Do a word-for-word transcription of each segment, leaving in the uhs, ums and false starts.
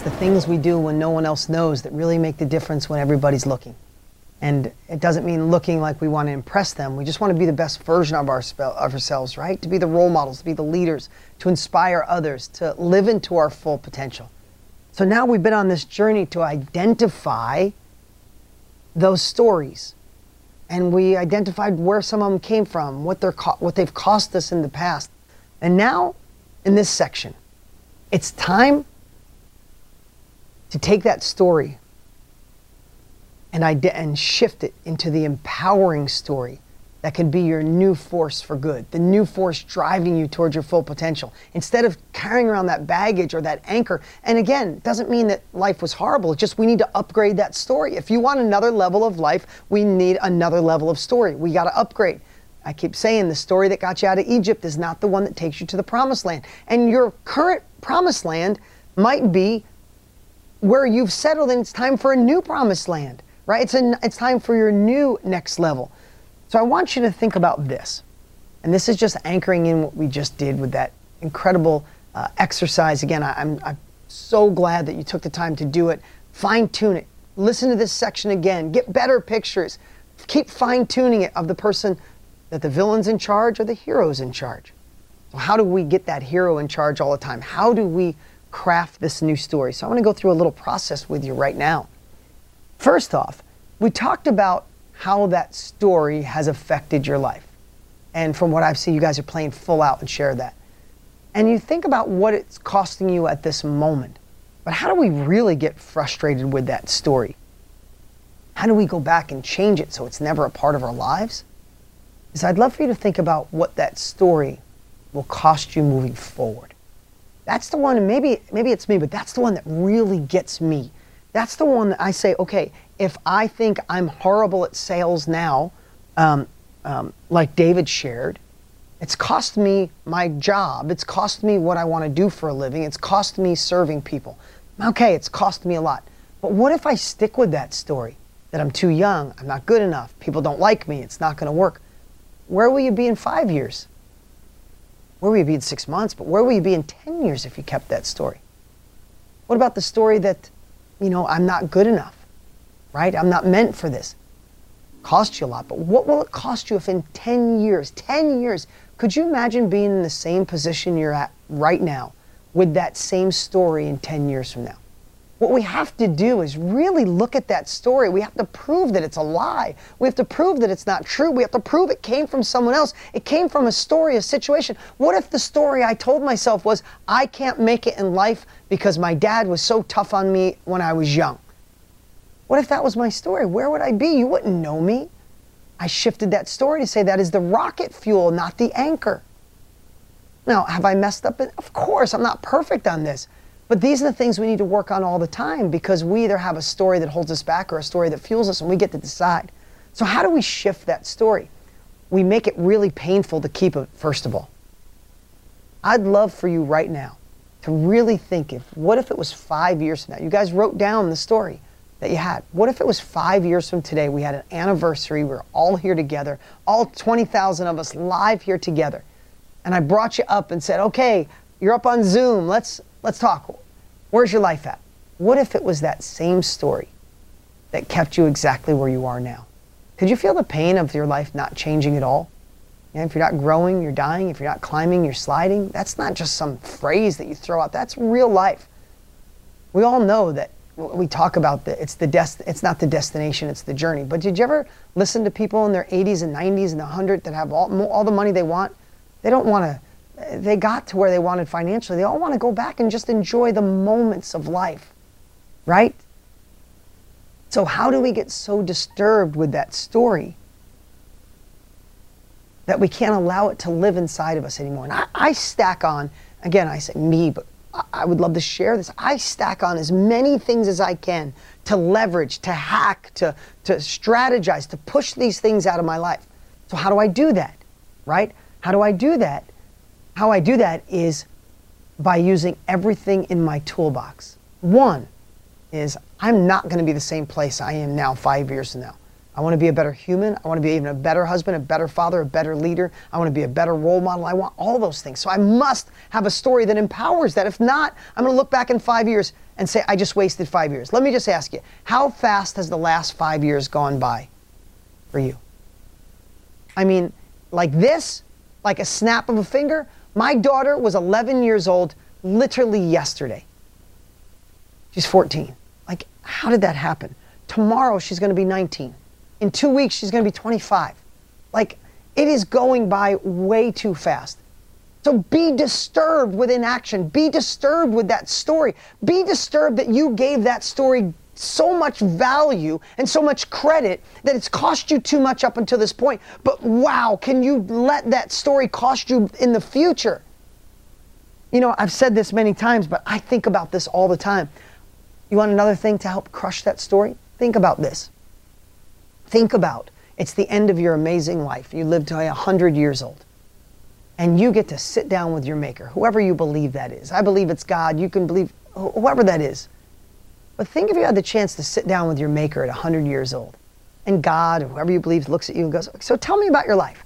It's the things we do when no one else knows that really make the difference when everybody's looking. And it doesn't mean looking like we want to impress them. We just want to be the best version of, our, of ourselves, right? To be the role models, to be the leaders, to inspire others, to live into our full potential. So now we've been on this journey to identify those stories. And we identified where some of them came from, what, they're what they've cost us in the past. And now, in this section, it's time to take that story and, and shift it into the empowering story that can be your new force for good, the new force driving you towards your full potential. Instead of carrying around that baggage or that anchor, and again, it doesn't mean that life was horrible, it's just we need to upgrade that story. If you want another level of life, we need another level of story. We got to upgrade. I keep saying the story that got you out of Egypt is not the one that takes you to the promised land. And your current promised land might be where you've settled and it's time for a new promised land, right? It's, a, it's time for your new next level. So I want you to think about this. And this is just anchoring in what we just did with that incredible uh, exercise. Again, I, I'm, I'm so glad that you took the time to do it. Fine tune it. Listen to this section again. Get better pictures. Keep fine tuning it of the person that the villain's in charge or the hero's in charge. So how do we get that hero in charge all the time? How do we craft this new story? So I want to go through a little process with you right now. First off, we talked about how that story has affected your life. And from what I've seen, you guys are playing full out and share that. And you think about what it's costing you at this moment. But how do we really get frustrated with that story? How do we go back and change it so it's never a part of our lives? Is I'd love for you to think about what that story will cost you moving forward. That's the one, and maybe, maybe it's me, but that's the one that really gets me. That's the one that I say, okay, if I think I'm horrible at sales now, um, um, like David shared, it's cost me my job. It's cost me what I want to do for a living. It's cost me serving people. Okay, it's cost me a lot. But what if I stick with that story? That I'm too young, I'm not good enough, people don't like me, it's not going to work. Where will you be in five years? Where will you be in six months? But where will you be in ten years if you kept that story? What about the story that, you know, I'm not good enough, right? I'm not meant for this. Cost you a lot, but what will it cost you if in ten years, ten years, could you imagine being in the same position you're at right now with that same story in ten years from now? What we have to do is really look at that story. We have to prove that it's a lie. We have to prove that it's not true. We have to prove it came from someone else. It came from a story, a situation. What if the story I told myself was, I can't make it in life because my dad was so tough on me when I was young? What if that was my story? Where would I be? You wouldn't know me. I shifted that story to say that is the rocket fuel, not the anchor. Now, have I messed up? Of course, I'm not perfect on this. But these are the things we need to work on all the time because we either have a story that holds us back or a story that fuels us, and we get to decide. So how do we shift that story? We make it really painful to keep it, first of all. I'd love for you right now to really think, if what if it was five years from now? You guys wrote down the story that you had. What if it was five years from today? We had an anniversary. We're all here together, all twenty thousand of us live here together. And I brought you up and said, okay, you're up on Zoom. Let's, let's talk. Where's your life at? What if it was that same story that kept you exactly where you are now? Could you feel the pain of your life not changing at all? And if you're not growing, you're dying. If you're not climbing, you're sliding. That's not just some phrase that you throw out. That's real life. We all know that we talk about that it's the dest it's not the destination, it's the journey. But did you ever listen to people in their eighties and nineties and one hundred that have all, all the money they want? They don't want to. They got to where they wanted financially. They all want to go back and just enjoy the moments of life, right? So how do we get so disturbed with that story that we can't allow it to live inside of us anymore? And I, I stack on, again, I say me, but I, I would love to share this. I stack on as many things as I can to leverage, to hack, to, to strategize, to push these things out of my life. So how do I do that, right? How do I do that? How I do that is by using everything in my toolbox. One is I'm not going to be the same place I am now five years from now. I want to be a better human. I want to be even a better husband, a better father, a better leader. I want to be a better role model. I want all those things. So I must have a story that empowers that. If not, I'm going to look back in five years and say, I just wasted five years. Let me just ask you, how fast has the last five years gone by for you? I mean, like this, like a snap of a finger. My daughter was eleven years old literally yesterday. She's fourteen. Like, how did that happen? Tomorrow she's going to be nineteen. In two weeks she's going to be twenty-five. Like, it is going by way too fast. So be disturbed with inaction. Be disturbed with that story. Be disturbed that you gave that story so much value and so much credit that it's cost you too much up until this point. But wow, can you let that story cost you in the future? You know, I've said this many times, but I think about this all the time. You want another thing to help crush that story? Think about this. Think about, it's the end of your amazing life. You live to one hundred years old. And you get to sit down with your maker, whoever you believe that is. I believe it's God. You can believe whoever that is. But think if you had the chance to sit down with your maker at one hundred years old, and God, or whoever you believe, looks at you and goes, so tell me about your life.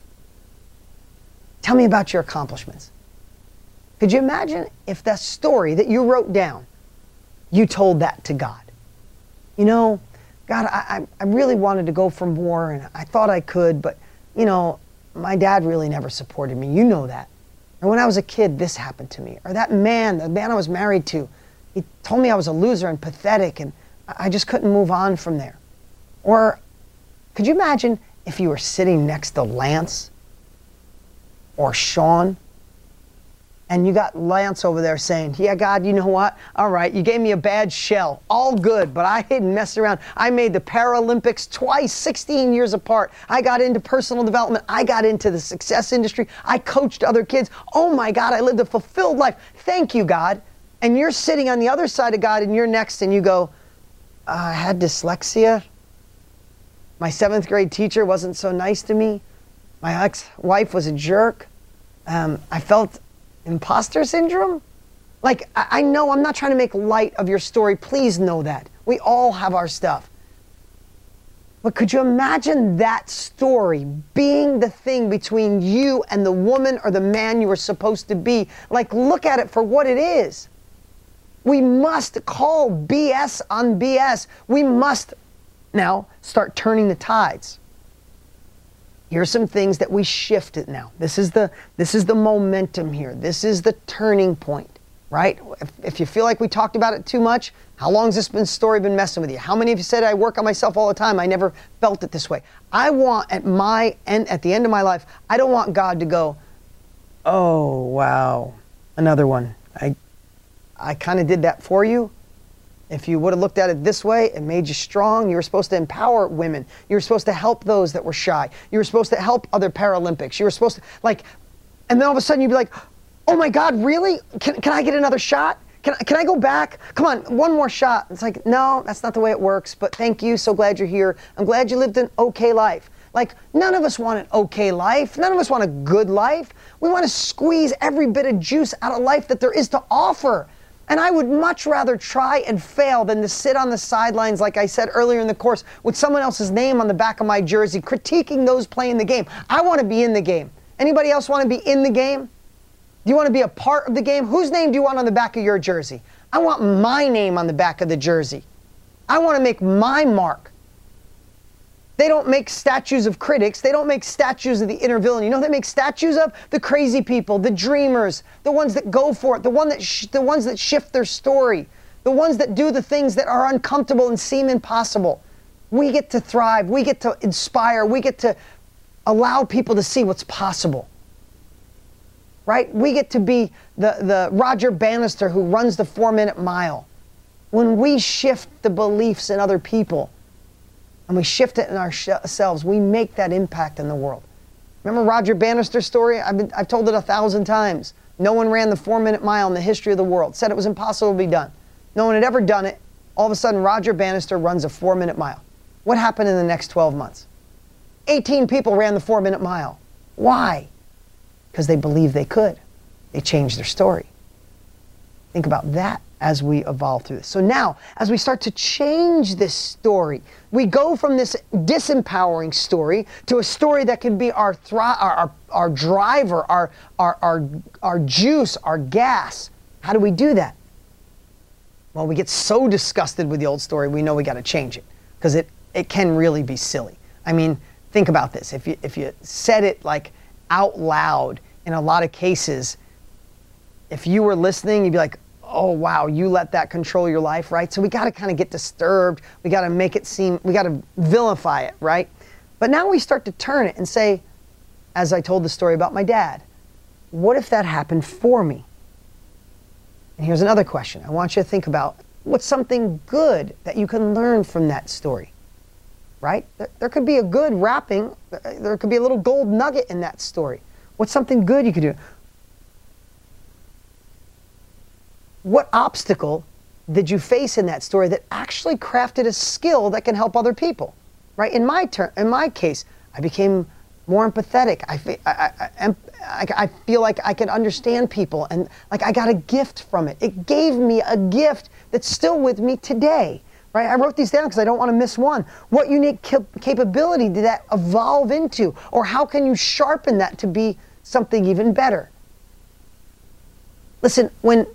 Tell me about your accomplishments. Could you imagine if that story that you wrote down, you told that to God? You know, God, I, I really wanted to go for more, and I thought I could, but, you know, my dad really never supported me. You know that. Or when I was a kid, this happened to me. Or that man, the man I was married to, he told me I was a loser and pathetic, and I just couldn't move on from there. Or could you imagine if you were sitting next to Lance or Sean, and you got Lance over there saying, yeah, God, you know what? All right, you gave me a bad shell. All good, but I didn't mess around. I made the Paralympics twice, sixteen years apart. I got into personal development. I got into the success industry. I coached other kids. Oh my God, I lived a fulfilled life. Thank you, God. And you're sitting on the other side of God, and you're next, and you go, uh, I had dyslexia. My seventh grade teacher wasn't so nice to me. My ex-wife was a jerk. Um, I felt imposter syndrome? Like, I, I know I'm not trying to make light of your story. Please know that. We all have our stuff. But could you imagine that story being the thing between you and the woman or the man you were supposed to be? Like, look at it for what it is. We must call B S on B S. We must now start turning the tides. Here's some things that we shifted now. This is the, this is the momentum here. This is the turning point, right? If, if you feel like we talked about it too much, how long has this been, story been messing with you? How many of you said I work on myself all the time? I never felt it this way. I want at my end, at the end of my life, I don't want God to go, oh, wow, another one. I, I kind of did that for you. If you would have looked at it this way, it made you strong. You were supposed to empower women. You were supposed to help those that were shy. You were supposed to help other Paralympics. You were supposed to, like, and then all of a sudden you'd be like, oh my God, really? Can, can I get another shot? Can, can I go back? Come on, one more shot. It's like, no, that's not the way it works, but thank you, so glad you're here. I'm glad you lived an okay life. Like, none of us want an okay life. None of us want a good life. We want to squeeze every bit of juice out of life that there is to offer. And I would much rather try and fail than to sit on the sidelines, like I said earlier in the course, with someone else's name on the back of my jersey, critiquing those playing the game. I want to be in the game. Anybody else want to be in the game? Do you want to be a part of the game? Whose name do you want on the back of your jersey? I want my name on the back of the jersey. I want to make my mark. They don't make statues of critics. They don't make statues of the inner villain. You know what they make statues of? The crazy people, the dreamers, the ones that go for it, the, one that sh the ones that shift their story, the ones that do the things that are uncomfortable and seem impossible. We get to thrive. We get to inspire. We get to allow people to see what's possible. Right? We get to be the, the Roger Bannister who runs the four-minute mile. When we shift the beliefs in other people, and we shift it in ourselves, we make that impact in the world. Remember Roger Bannister's story? I've, been, I've told it a thousand times. No one ran the four-minute mile in the history of the world. Said it was impossible to be done. No one had ever done it. All of a sudden, Roger Bannister runs a four-minute mile. What happened in the next twelve months? eighteen people ran the four-minute mile. Why? Because they believed they could. They changed their story. Think about that as we evolve through this. So now, as we start to change this story, we go from this disempowering story to a story that can be our thri- our, our, our driver, our, our, our, our juice, our gas. How do we do that? Well, we get so disgusted with the old story, we know we got to change it, because it, it can really be silly. I mean, think about this. If you, if you said it like out loud, in a lot of cases, if you were listening, you'd be like, oh, wow, you let that control your life, right? So we got to kind of get disturbed. We got to make it seem, we got to vilify it, right? But now we start to turn it and say, as I told the story about my dad, what if that happened for me? And here's another question. I want you to think about what's something good that you can learn from that story, right? There, there could be a good wrapping. There could be a little gold nugget in that story. What's something good you could do? What obstacle did you face in that story that actually crafted a skill that can help other people, right? In my turn, in my case, I became more empathetic. I, fe- I, I, I, I feel like I can understand people, and like I got a gift from it. It gave me a gift that's still with me today, right? I wrote these down because I don't want to miss one. What unique cap- capability did that evolve into? Or how can you sharpen that to be something even better? Listen, when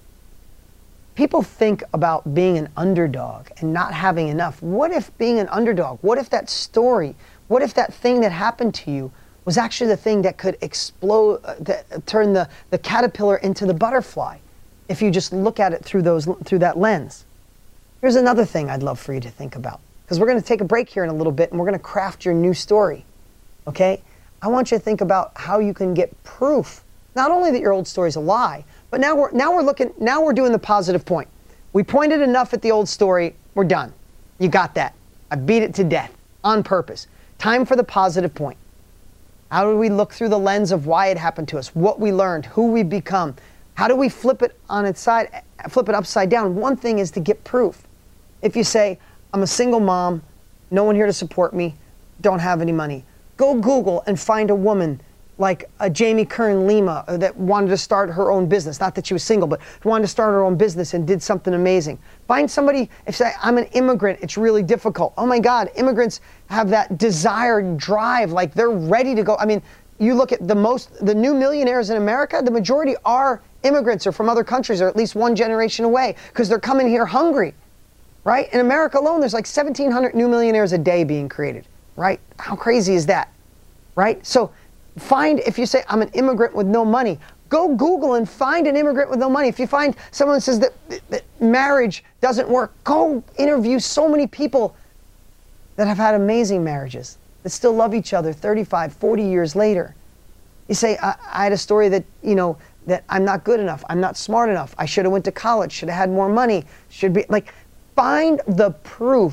people think about being an underdog and not having enough, what if being an underdog, what if that story, what if that thing that happened to you was actually the thing that could explode, uh, that, turn the, the caterpillar into the butterfly, if you just look at it through, those, through that lens? Here's another thing I'd love for you to think about, because we're going to take a break here in a little bit and we're going to craft your new story, okay? I want you to think about how you can get proof, not only that your old story's a lie, but now we're, now we're looking, now we're doing the positive point. We pointed enough at the old story, we're done. You got that. I beat it to death on purpose. Time for the positive point. How do we look through the lens of why it happened to us, what we learned, who we become? How do we flip it on its side, flip it upside down? One thing is to get proof. If you say, I'm a single mom, no one here to support me, don't have any money, go Google and find a woman like a Jamie Kern Lima that wanted to start her own business. Not that she was single, but wanted to start her own business and did something amazing. Find somebody, if say, I'm an immigrant, it's really difficult. Oh my God, immigrants have that desire and drive, like they're ready to go. I mean, you look at the most, the new millionaires in America, the majority are immigrants or from other countries or at least one generation away because they're coming here hungry, right? In America alone, there's like seventeen hundred new millionaires a day being created, right? How crazy is that, right? So find, if you say, I'm an immigrant with no money, go Google and find an immigrant with no money. If you find someone that says that, that marriage doesn't work, go interview so many people that have had amazing marriages, that still love each other thirty-five, forty years later. You say, I, I had a story that, you know, that I'm not good enough, I'm not smart enough, I should have went to college, should have had more money, should be, like, find the proof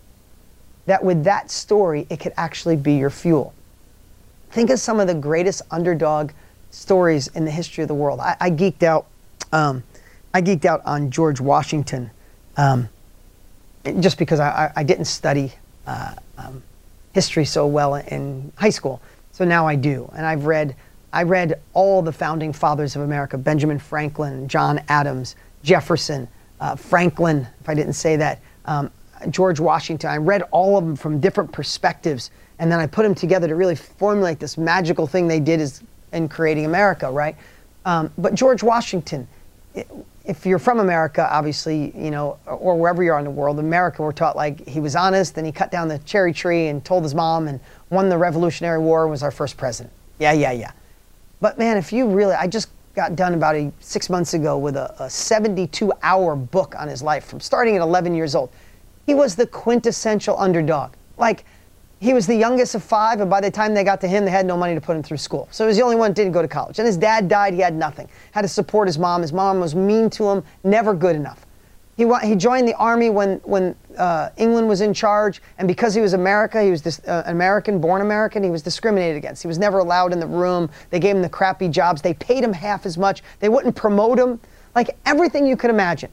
that with that story, it could actually be your fuel. Think of some of the greatest underdog stories in the history of the world. I, I geeked out. Um, I geeked out on George Washington, um, just because I, I, I didn't study uh, um, history so well in high school. So now I do, and I've read. I read all the founding fathers of America: Benjamin Franklin, John Adams, Jefferson, uh, Franklin. If I didn't say that, um, George Washington. I read all of them from different perspectives. And then I put them together to really formulate this magical thing they did is in creating America, right? Um, but George Washington, if you're from America, obviously, you know, or wherever you are in the world, America, we're taught like he was honest and he cut down the cherry tree and told his mom and won the Revolutionary War and was our first president. Yeah, yeah, yeah. But man, if you really, I just got done about a, six months ago with a, a seventy-two hour book on his life from starting at eleven years old. He was the quintessential underdog. Like, he was the youngest of five, and by the time they got to him, they had no money to put him through school. So he was the only one that didn't go to college. And his dad died, he had nothing. Had to support his mom. His mom was mean to him, never good enough. He, wa he joined the army when, when uh, England was in charge, and because he was America, he was this, uh, American, born American, he was discriminated against. He was never allowed in the room. They gave him the crappy jobs. They paid him half as much. They wouldn't promote him. Like everything you could imagine.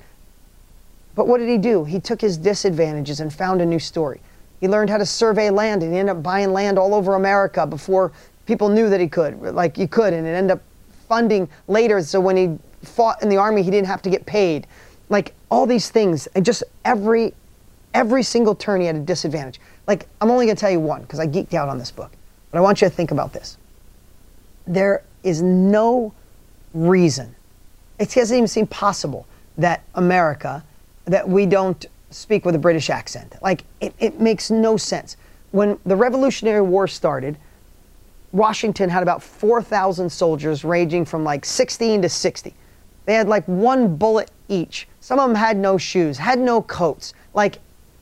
But what did he do? He took his disadvantages and found a new story. He learned how to survey land, and he ended up buying land all over America before people knew that he could. Like, you could, and it ended up funding later. So when he fought in the army, he didn't have to get paid. Like all these things, and just every, every single turn he had a disadvantage. Like, I'm only gonna tell you one, because I geeked out on this book. But I want you to think about this. There is no reason, it doesn't even seem possible that America, that we don't speak with a British accent. Like, it, it makes no sense. When the Revolutionary War started, Washington had about four thousand soldiers ranging from like sixteen to sixty. They had like one bullet each. Some of them had no shoes, had no coats. Like,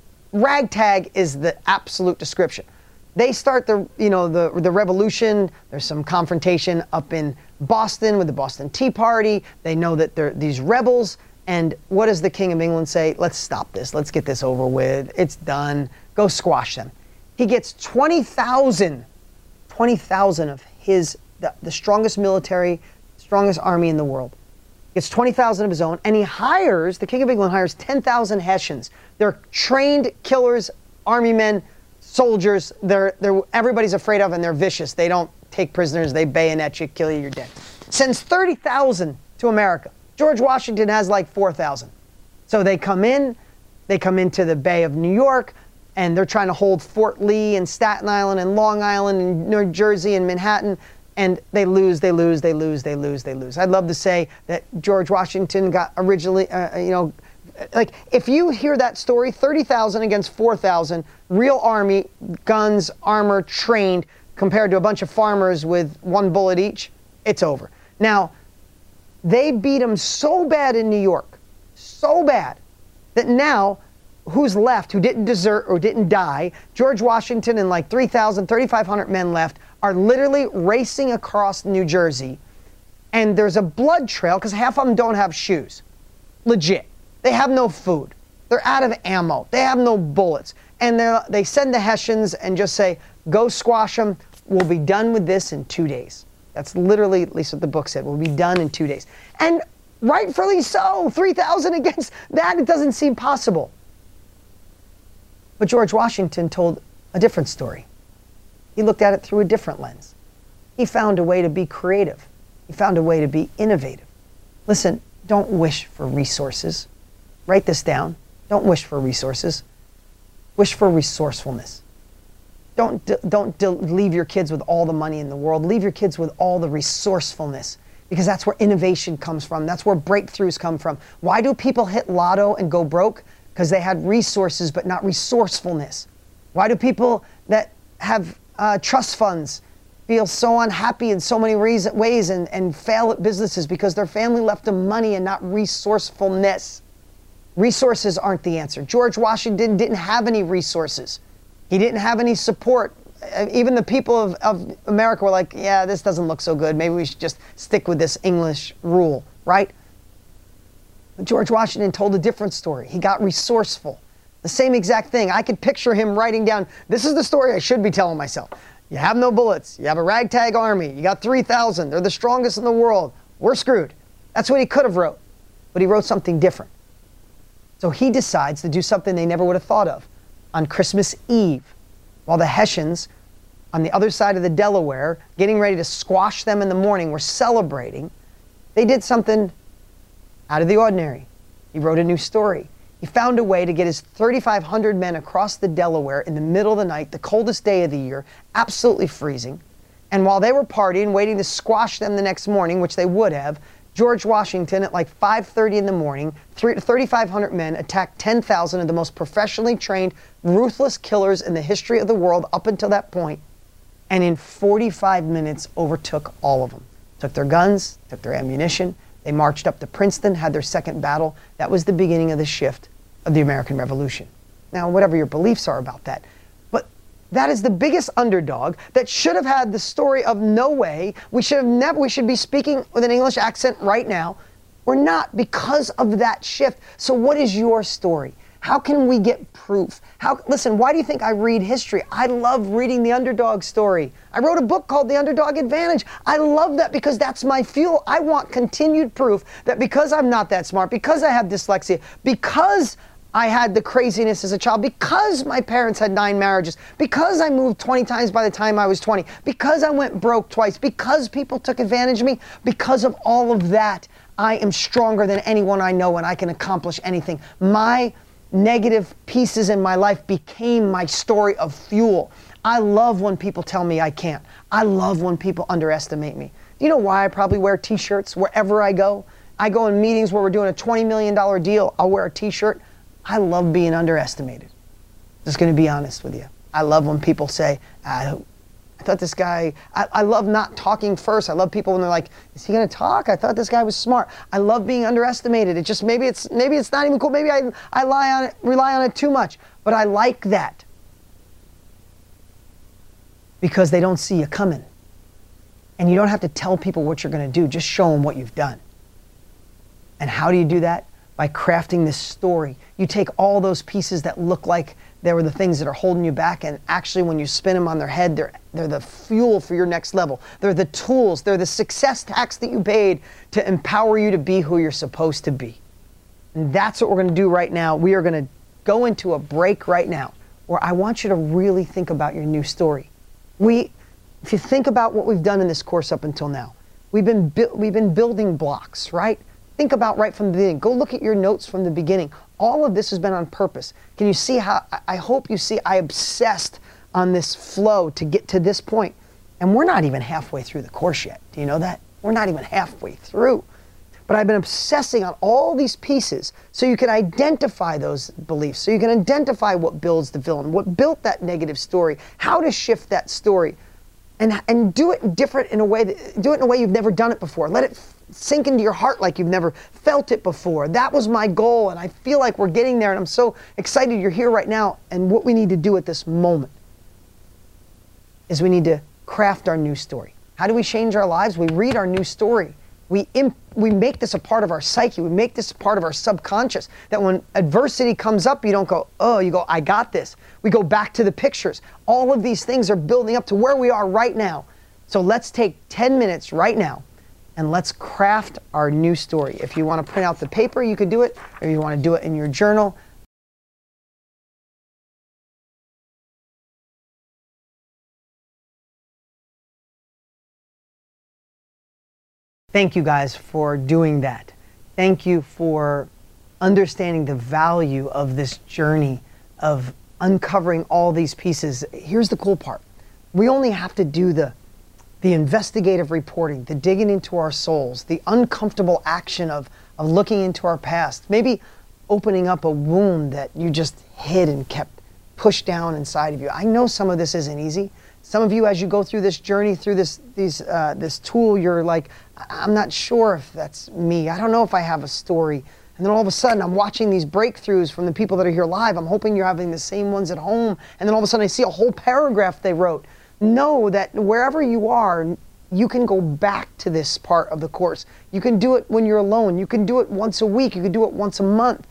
ragtag is the absolute description. They start the, you know, the, the revolution. There's some confrontation up in Boston with the Boston Tea Party. They know that they're these rebels. And what does the King of England say? Let's stop this. Let's get this over with. It's done. Go squash them. He gets twenty thousand, twenty thousand of his, the, the strongest military, strongest army in the world. Gets twenty thousand of his own, and he hires, the King of England hires ten thousand Hessians. They're trained killers, army men, soldiers. They're, they're, everybody's afraid of, and they're vicious. They don't take prisoners. They bayonet you, kill you, you're dead. Sends thirty thousand to America. George Washington has like four thousand. So they come in, they come into the Bay of New York, and they're trying to hold Fort Lee and Staten Island and Long Island and New Jersey and Manhattan. And they lose, they lose, they lose, they lose, they lose. I'd love to say that George Washington got originally, uh, you know, like if you hear that story, thirty thousand against four thousand, real army, guns, armor, trained, compared to a bunch of farmers with one bullet each, it's over. Now, they beat him so bad in New York, so bad, that now, who's left, who didn't desert or didn't die, George Washington and like three thousand, thirty-five hundred men left, are literally racing across New Jersey, and there's a blood trail because half of them don't have shoes. Legit. They have no food. They're out of ammo. They have no bullets. And they send the Hessians and just say, go squash them. We'll be done with this in two days. That's literally, at least what the book said, we'll be done in two days. And rightfully so, three thousand against that, it doesn't seem possible. But George Washington told a different story. He looked at it through a different lens. He found a way to be creative. He found a way to be innovative. Listen, don't wish for resources. Write this down. Don't wish for resources. Wish for resourcefulness. Don't, don't leave your kids with all the money in the world. Leave your kids with all the resourcefulness, because that's where innovation comes from. That's where breakthroughs come from. Why do people hit lotto and go broke? Because they had resources but not resourcefulness. Why do people that have Uh, trust funds feel so unhappy in so many reason, ways and, and fail at businesses? Because their family left them money and not resourcefulness. Resources aren't the answer. George Washington didn't have any resources. He didn't have any support. Even the people of, of America were like, yeah, this doesn't look so good. Maybe we should just stick with this English rule, right? But George Washington told a different story. He got resourceful. The same exact thing. I could picture him writing down, this is the story I should be telling myself. You have no bullets. You have a ragtag army. You got three thousand. They're the strongest in the world. We're screwed. That's what he could have wrote. But he wrote something different. So he decides to do something they never would have thought of. On Christmas Eve, while the Hessians on the other side of the Delaware, getting ready to squash them in the morning, were celebrating, they did something out of the ordinary. He wrote a new story. He found a way to get his thirty-five hundred men across the Delaware in the middle of the night, the coldest day of the year, absolutely freezing. And while they were partying, waiting to squash them the next morning, which they would have, George Washington, at like five thirty in the morning, thirty-five hundred men attacked ten thousand of the most professionally trained, ruthless killers in the history of the world up until that point, and in forty-five minutes overtook all of them. Took their guns, took their ammunition. They marched up to Princeton, had their second battle. That was the beginning of the shift of the American Revolution. Now, whatever your beliefs are about that, but that is the biggest underdog that should have had the story of no way. We should have never, we should be speaking with an English accent right now. We're not, because of that shift. So what is your story? How can we get proof? How, listen, why do you think I read history? I love reading the underdog story. I wrote a book called The Underdog Advantage. I love that because that's my fuel. I want continued proof that because I'm not that smart, because I have dyslexia, because I had the craziness as a child because my parents had nine marriages, because I moved twenty times by the time I was twenty, because I went broke twice, because people took advantage of me. Because of all of that, I am stronger than anyone I know and I can accomplish anything. My negative pieces in my life became my story of fuel. I love when people tell me I can't. I love when people underestimate me. Do you know why I probably wear t-shirts wherever I go? I go in meetings where we're doing a twenty million dollar deal, I'll wear a t-shirt. I love being underestimated. Just gonna be honest with you. I love when people say, I, I thought this guy, I, I love not talking first. I love people when they're like, is he gonna talk? I thought this guy was smart. I love being underestimated. It just, maybe it's maybe it's not even cool. Maybe I, I lie on it, rely on it too much. But I like that. Because they don't see you coming. And you don't have to tell people what you're gonna do, just show them what you've done. And how do you do that? By crafting this story. You take all those pieces that look like they were the things that are holding you back, and actually when you spin them on their head, they're, they're the fuel for your next level. They're the tools, they're the success tax that you paid to empower you to be who you're supposed to be. And that's what we're gonna do right now. We are gonna go into a break right now, where I want you to really think about your new story. We, if you think about what we've done in this course up until now, we've been, we've been building blocks, right? Think about right from the beginning. Go look at your notes from the beginning. All of this has been on purpose. Can you see how, I hope you see, I obsessed on this flow to get to this point. And we're not even halfway through the course yet. Do you know that? We're not even halfway through. But I've been obsessing on all these pieces so you can identify those beliefs, so you can identify what builds the villain, what built that negative story, how to shift that story, and, and do it different in a way, that, do it in a way you've never done it before. Let it sink into your heart like you've never felt it before. That was my goal, and I feel like we're getting there, and I'm so excited you're here right now. And what we need to do at this moment is we need to craft our new story. How do we change our lives? We read our new story. We, imp we make this a part of our psyche. We make this a part of our subconscious, that when adversity comes up, you don't go, oh, you go, I got this. We go back to the pictures. All of these things are building up to where we are right now. So let's take ten minutes right now and let's craft our new story. If you want to print out the paper, you could do it, or you want to do it in your journal. Thank you guys for doing that. Thank you for understanding the value of this journey of uncovering all these pieces. Here's the cool part. We only have to do the the investigative reporting, the digging into our souls, the uncomfortable action of, of looking into our past, maybe opening up a wound that you just hid and kept pushed down inside of you. I know some of this isn't easy. Some of you, as you go through this journey, through this, these, uh, this tool, you're like, I'm not sure if that's me. I don't know if I have a story. And then all of a sudden, I'm watching these breakthroughs from the people that are here live. I'm hoping you're having the same ones at home. And then all of a sudden, I see a whole paragraph they wrote. Know that wherever you are, you can go back to this part of the course. You can do it when you're alone. You can do it once a week. You can do it once a month.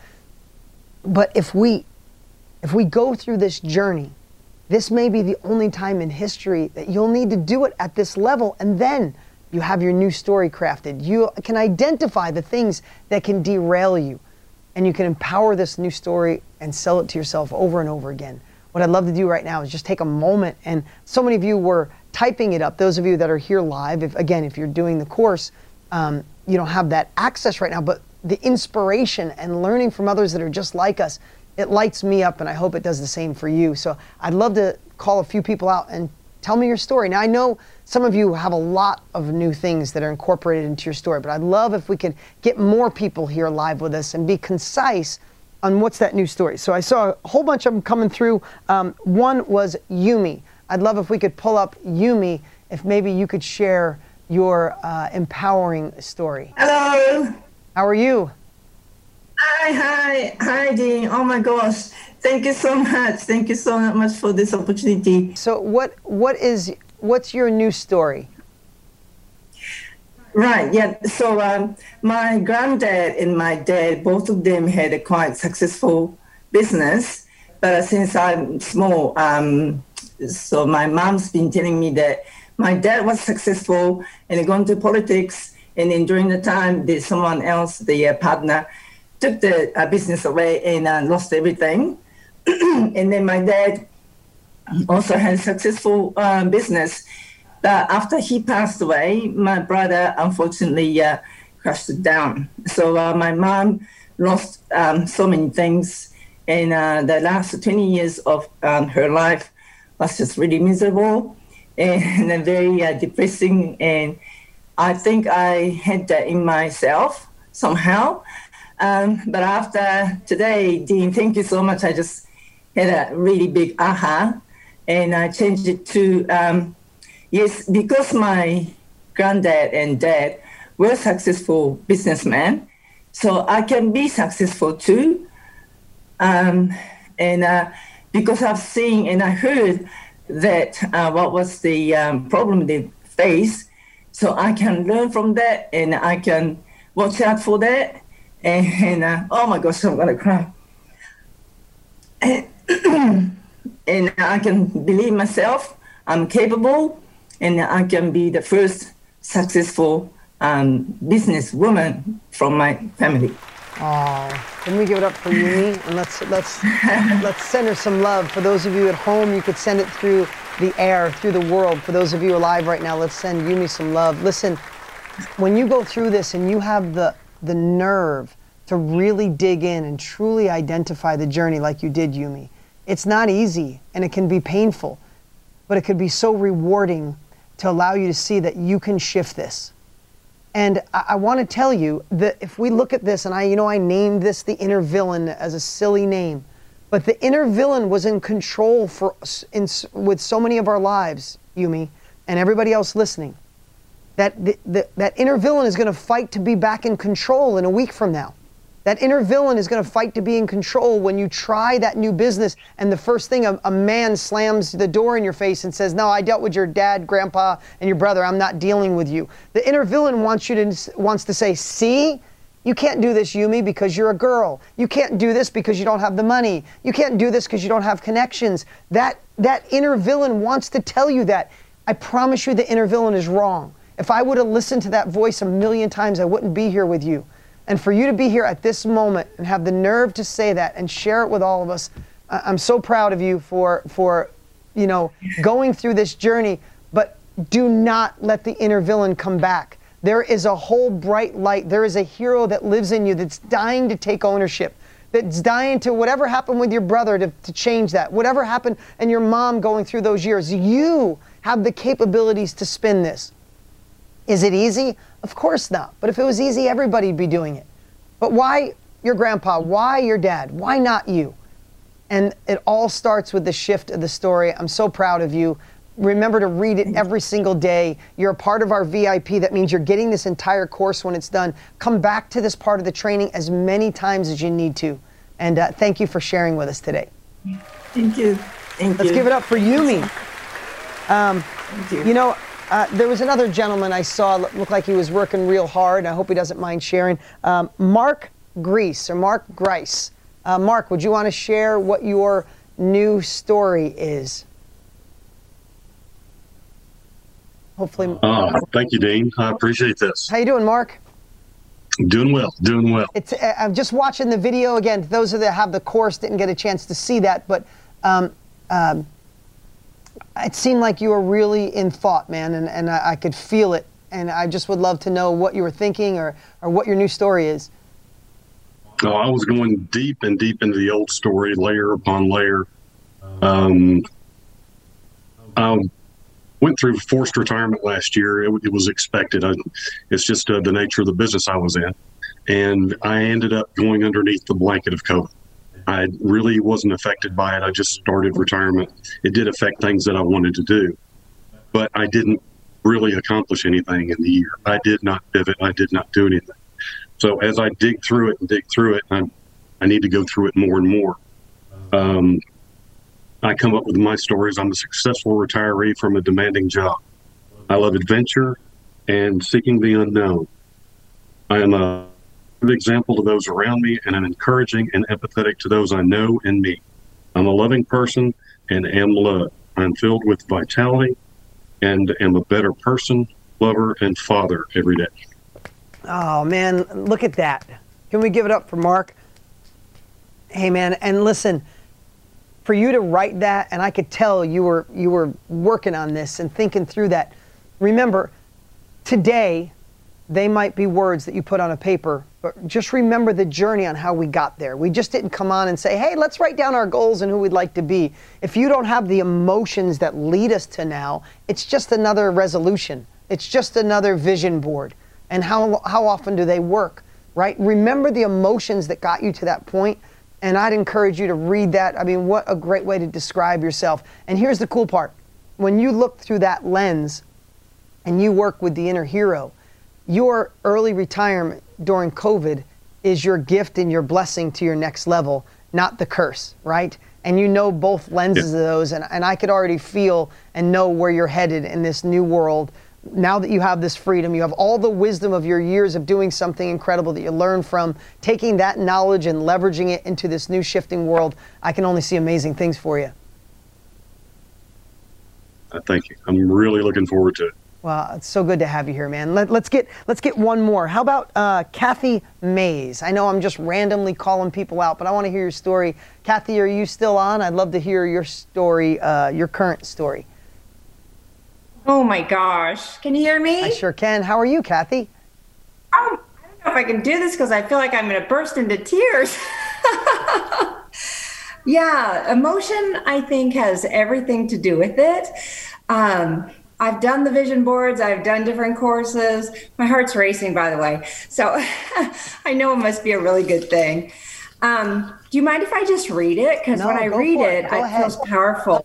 But if we, if we go through this journey, this may be the only time in history that you'll need to do it at this level, and then you have your new story crafted. You can identify the things that can derail you, and you can empower this new story and sell it to yourself over and over again. What I'd love to do right now is just take a moment, and so many of you were typing it up. Those of you that are here live, if, again, if you're doing the course, um, you don't have that access right now, but the inspiration and learning from others that are just like us, it lights me up, and I hope it does the same for you. So I'd love to call a few people out and tell me your story. Now, I know some of you have a lot of new things that are incorporated into your story, but I'd love if we could get more people here live with us and be concise on what's that new story. So I saw a whole bunch of them coming through. Um, one was Yumi. I'd love if we could pull up Yumi, if maybe you could share your uh, empowering story. Hello. How are you? Hi, hi, hi, Dean. Oh my gosh. Thank you so much. Thank you so much for this opportunity. So what, what is, what's your new story? Right, yeah. So um, my granddad and my dad, both of them had a quite successful business. But since I'm small, um, so my mom's been telling me that my dad was successful and gone to politics. And then during the time, there's someone else, the uh, partner, took the uh, business away and uh, lost everything. And then my dad also had a successful uh, business. But after he passed away, my brother unfortunately uh, crashed it down. So uh, my mom lost um, so many things. And uh, the last twenty years of um, her life was just really miserable and very uh, depressing. And I think I had that in myself somehow. Um, but after today, Dean, thank you so much. I just had a really big aha, and I changed it to, um, yes, because my granddad and dad were successful businessmen, so I can be successful too. Um, and uh, because I've seen and I heard that uh, what was the um, problem they face, so I can learn from that and I can watch out for that. And, and uh, oh my gosh, I'm gonna cry. And, and I can believe myself, I'm capable, and I can be the first successful um, businesswoman from my family. Oh, can we give it up for Yumi? And let's let's let's send her some love. For those of you at home, you could send it through the air, through the world. For those of you alive right now, let's send Yumi some love. Listen, when you go through this and you have the the nerve to really dig in and truly identify the journey like you did, Yumi, it's not easy and it can be painful, but it could be so rewarding to allow you to see that you can shift this. And I, I want to tell you that if we look at this, and I, you know, I named this the inner villain as a silly name, but the inner villain was in control for in, with so many of our lives, Yumi, and everybody else listening. That the, the, that inner villain is going to fight to be back in control in a week from now. That inner villain is going to fight to be in control when you try that new business and the first thing a, a man slams the door in your face and says, no, I dealt with your dad, grandpa, and your brother. I'm not dealing with you. The inner villain wants you to wants to say, see, you can't do this, Yumi, because you're a girl. You can't do this because you don't have the money. You can't do this because you don't have connections. That, that inner villain wants to tell you that. I promise you the inner villain is wrong. If I would have listened to that voice a million times, I wouldn't be here with you. And for you to be here at this moment and have the nerve to say that and share it with all of us, I'm so proud of you for, for, you know, going through this journey. But do not let the inner villain come back. There is a whole bright light. There is a hero that lives in you that's dying to take ownership, that's dying to, whatever happened with your brother, to, to change that. Whatever happened and your mom going through those years, you have the capabilities to spin this. Is it easy? Of course not. But if it was easy, everybody'd be doing it. But why your grandpa? Why your dad? Why not you? And it all starts with the shift of the story. I'm so proud of you. Remember to read it every single day. You're a part of our V I P. That means you're getting this entire course when it's done. Come back to this part of the training as many times as you need to. And uh, thank you for sharing with us today. Thank you. Thank Let's you. give it up for Yumi. Um, Thank you. You know, Uh, there was another gentleman I saw, looked like he was working real hard. I hope he doesn't mind sharing. Um, Mark Grease, or Mark Grice. Uh, Mark, would you want to share what your new story is? Hopefully. Uh, thank you, Dean. I appreciate this. How you doing, Mark? Doing well, doing well. It's, uh, I'm just watching the video again. Those of that have the course didn't get a chance to see that, but um, um, it seemed like you were really in thought, man, and, and I, I could feel it. And I just would love to know what you were thinking, or, or what your new story is. Oh, I was going deep and deep into the old story, layer upon layer. Um, I went through forced retirement last year. It, it was expected. I, it's just uh, the nature of the business I was in. And I ended up going underneath the blanket of COVID. I really wasn't affected by it. I just started retirement. It did affect things that I wanted to do, but I didn't really accomplish anything in the year. I did not pivot. I did not do anything. So as I dig through it and dig through it, I, I need to go through it more and more. Um, I come up with my stories. I'm a successful retiree from a demanding job. I love adventure and seeking the unknown. I am a good example to those around me, and I'm encouraging and empathetic to those I know and meet. I'm a loving person and am loved. I'm filled with vitality and am a better person, lover, and father every day. Oh, man, look at that. Can we give it up for Mark? Hey, man, and listen, for you to write that, and I could tell you were you were working on this and thinking through that. Remember, today, they might be words that you put on a paper, but just remember the journey on how we got there. We just didn't come on and say, hey, let's write down our goals and who we'd like to be. If you don't have the emotions that lead us to now, it's just another resolution. It's just another vision board. And how how often do they work, right? Remember the emotions that got you to that point. And I'd encourage you to read that. I mean, what a great way to describe yourself. And here's the cool part. When you look through that lens and you work with the inner hero, your early retirement during COVID is your gift and your blessing to your next level, not the curse, right? And you know both lenses of those. And, and I could already feel and know where you're headed in this new world. Now that you have this freedom, you have all the wisdom of your years of doing something incredible that you learned from, taking that knowledge and leveraging it into this new shifting world. I can only see amazing things for you. Uh, thank you. I'm really looking forward to it. Well, it's so good to have you here, man. Let, let's get let's get one more. How about uh, Kathy Mays? I know I'm just randomly calling people out, but I want to hear your story. Kathy, are you still on? I'd love to hear your story, uh, your current story. Oh my gosh. Can you hear me? I sure can. How are you, Kathy? Um, I don't know if I can do this because I feel like I'm going to burst into tears. Yeah, emotion, I think, has everything to do with it. Um, I've done the vision boards. I've done different courses. My heart's racing, by the way. So I know it must be a really good thing. Um, do you mind if I just read it? Because No, when I go read for it, it. Go it ahead. feels powerful.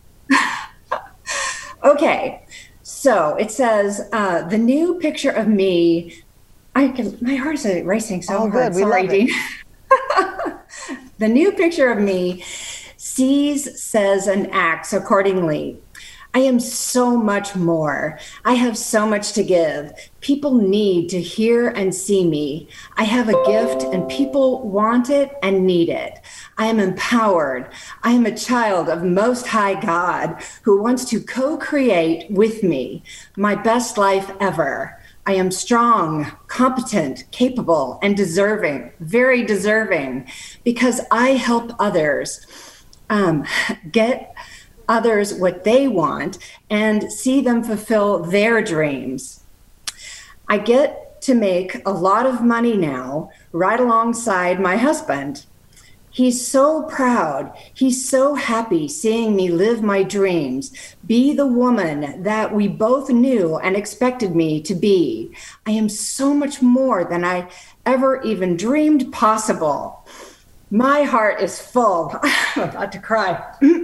Okay. So it says, uh, the new picture of me, I can, my heart is racing so Oh, hard. good. We Sorry, love it. Dean. The new picture of me sees, says, and acts accordingly. I am so much more. I have so much to give. People need to hear and see me. I have a gift and people want it and need it. I am empowered. I am a child of Most High God who wants to co-create with me my best life ever. I am strong, competent, capable, and deserving, very deserving, because I help others um, get others what they want and see them fulfill their dreams. I get to make a lot of money now, right alongside my husband. He's so proud. He's so happy seeing me live my dreams, be the woman that we both knew and expected me to be. I am so much more than I ever even dreamed possible. My heart is full. I'm about to cry.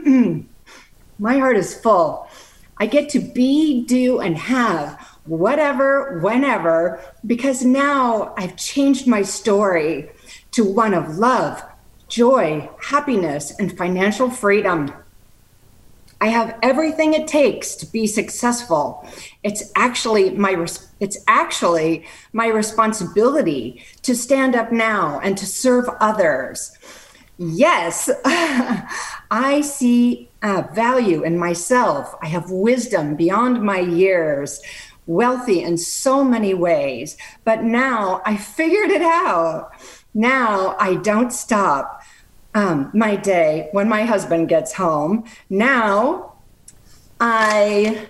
My heart is full. I get to be, do, and have whatever, whenever, because now I've changed my story to one of love, joy, happiness, and financial freedom. I have everything it takes to be successful. It's actually my res- it's actually my responsibility to stand up now and to serve others. Yes, I see uh, value in myself. I have wisdom beyond my years, wealthy in so many ways. But now I figured it out. Now I don't stop um, my day when my husband gets home. Now I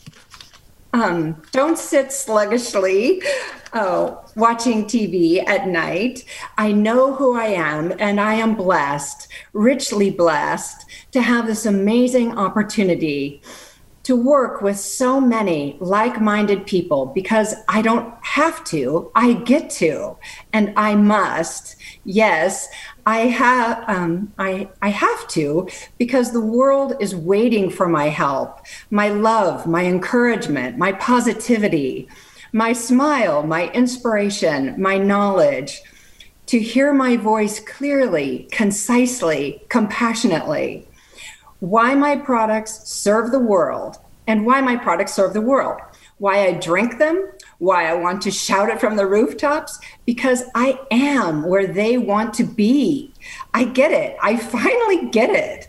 um, don't sit sluggishly oh, watching T V at night. I know who I am, and I am blessed, richly blessed, to have this amazing opportunity to work with so many like-minded people, because I don't have to, I get to, and I must. Yes, I have, um, I, I have to, because the world is waiting for my help, my love, my encouragement, my positivity, my smile, my inspiration, my knowledge, to hear my voice clearly, concisely, compassionately. Why my products serve the world, and why my products serve the world. Why I drink them, why I want to shout it from the rooftops, because I am where they want to be. I get it. I finally get it.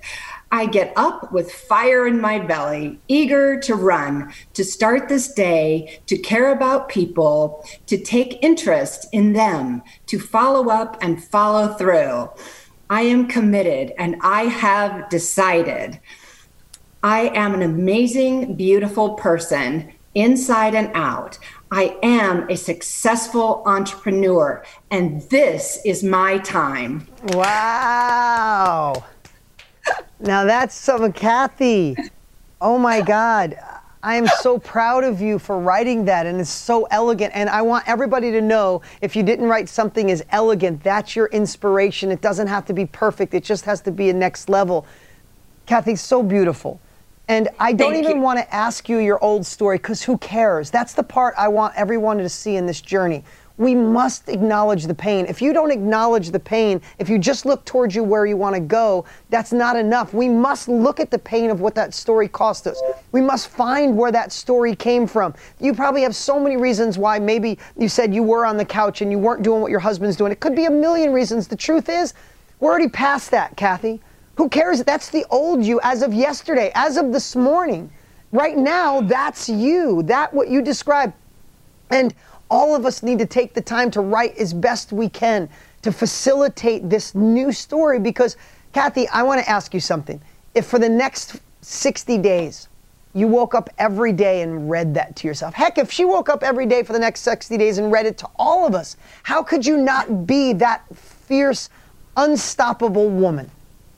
I get up with fire in my belly, eager to run, to start this day, to care about people, to take interest in them, to follow up and follow through. I am committed and I have decided. I am an amazing, beautiful person, inside and out. I am a successful entrepreneur, and this is my time. Wow. Now that's some Kathy. Oh my God. I am so proud of you for writing that, and it's so elegant. And I want everybody to know, if you didn't write something as elegant, that's your inspiration. It doesn't have to be perfect. It just has to be a next level. Kathy, so beautiful. And I don't Thank even you. want to ask you your old story, because who cares? That's the part I want everyone to see in this journey. We must acknowledge the pain. If you don't acknowledge the pain, if you just look towards you where you want to go, that's not enough. We must look at the pain of what that story cost us. We must find where that story came from. You probably have so many reasons why maybe you said you were on the couch and you weren't doing what your husband's doing. It could be a million reasons. The truth is, we're already past that, Kathy. Who cares? That's the old you as of yesterday, as of this morning. Right now, that's you. That what you described. And all of us need to take the time to write as best we can to facilitate this new story, because, Kathy, I want to ask you something. If for the next sixty days, you woke up every day and read that to yourself, heck, if she woke up every day for the next sixty days and read it to all of us, how could you not be that fierce, unstoppable woman?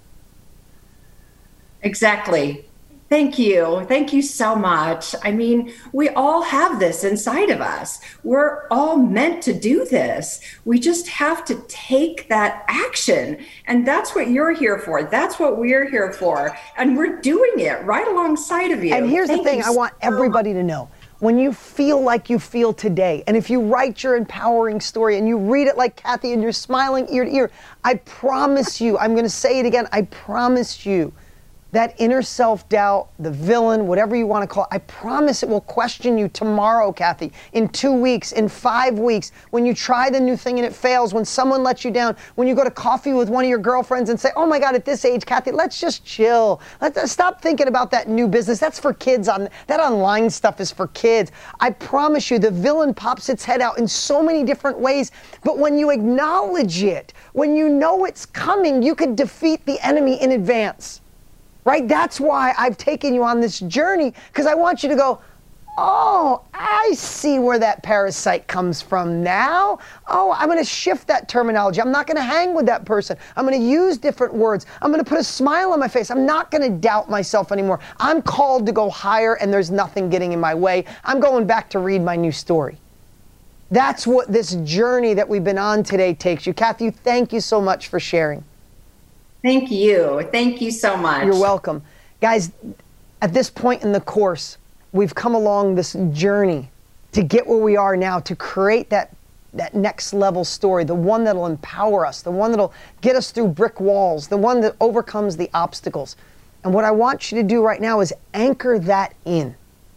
Exactly. Thank you. Thank you so much. I mean, we all have this inside of us. We're all meant to do this. We just have to take that action. And that's what you're here for. That's what we're here for. And we're doing it right alongside of you. And here's Thank the thing you I want so everybody to know. When you feel like you feel today, and if you write your empowering story and you read it like Kathy and you're smiling ear to ear, I promise you, I'm going to say it again, I promise you, that inner self-doubt, the villain, whatever you want to call it, I promise it will question you tomorrow, Kathy, in two weeks, in five weeks, when you try the new thing and it fails, when someone lets you down, when you go to coffee with one of your girlfriends and say, oh my God, at this age, Kathy, let's just chill. Let's stop thinking about that new business. That's for kids. On that online stuff is for kids. I promise you, the villain pops its head out in so many different ways, but when you acknowledge it, when you know it's coming, you can defeat the enemy in advance. Right? That's why I've taken you on this journey, because I want you to go, oh, I see where that parasite comes from now. Oh, I'm going to shift that terminology. I'm not going to hang with that person. I'm going to use different words. I'm going to put a smile on my face. I'm not going to doubt myself anymore. I'm called to go higher, and there's nothing getting in my way. I'm going back to read my new story. That's what this journey that we've been on today takes you. Kathy, thank you so much for sharing. Thank you. Thank you so much. You're welcome. Guys, at this point in the course, we've come along this journey to get where we are now, to create that, that next level story, the one that'll empower us, the one that'll get us through brick walls, the one that overcomes the obstacles. And what I want you to do right now is anchor that in.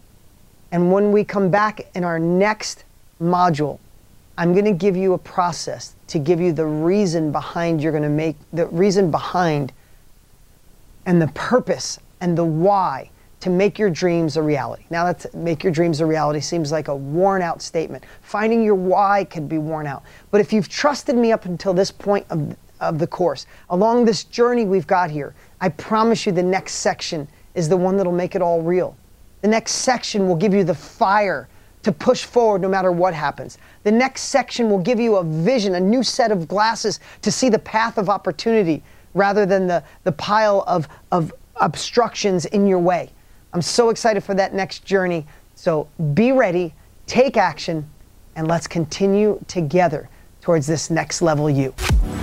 And when we come back in our next module, I'm going to give you a process to give you the reason behind you're going to make, the reason behind and the purpose and the why to make your dreams a reality. Now, that's make your dreams a reality seems like a worn out statement. Finding your why can be worn out. But if you've trusted me up until this point of, of the course, along this journey we've got here, I promise you the next section is the one that'll make it all real. The next section will give you the fire to push forward no matter what happens. The next section will give you a vision, a new set of glasses to see the path of opportunity rather than the, the pile of, of obstructions in your way. I'm so excited for that next journey. So be ready, take action, and let's continue together towards this next level you.